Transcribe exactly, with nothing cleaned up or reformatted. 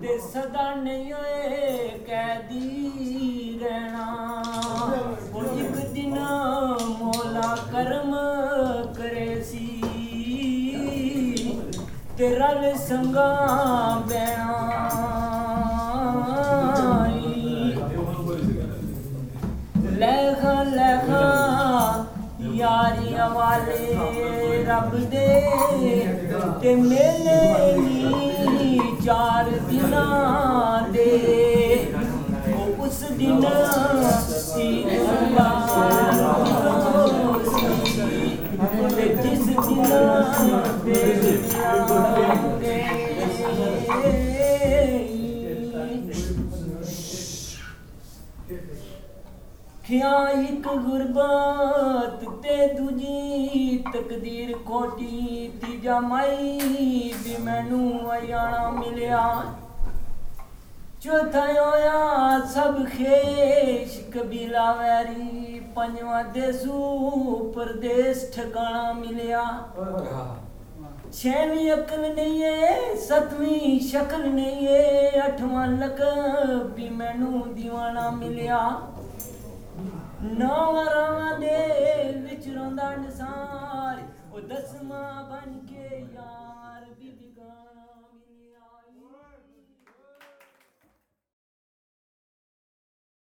ते सदा नहीं होए कैदी रहना वो एक दिन मौला करम करे सी ते रल संगा बैणा लैखा लैखा यारियां वाले रब दे ते मेले नी चार दिना दे वो उस दिन ईद मुबारक ते जिस दिन बेलांगे क्या एक गुरबत ते दूजी तकदीर खोटी तीजा माई भी मैनू अयाना मिलिया चौथा होया सब खेश कबीला वैरी पंजवा देसू परदेस ठिकाना मिलिया छेवीं अकल नहीं है सतवीं शक्ल नहीं है अठवां लकब भी मैनू दीवाना मिलिया नौवां रावां दे विच रोंदा निसार ओ दसवां बन के यार भी दिगाना